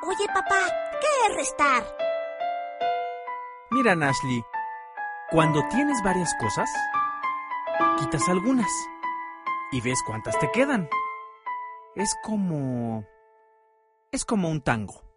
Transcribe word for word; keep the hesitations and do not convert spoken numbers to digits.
Oye, papá, ¿qué es restar? Mira, Nashley, cuando tienes varias cosas, quitas algunas y ves cuántas te quedan. Es como... es como un tango.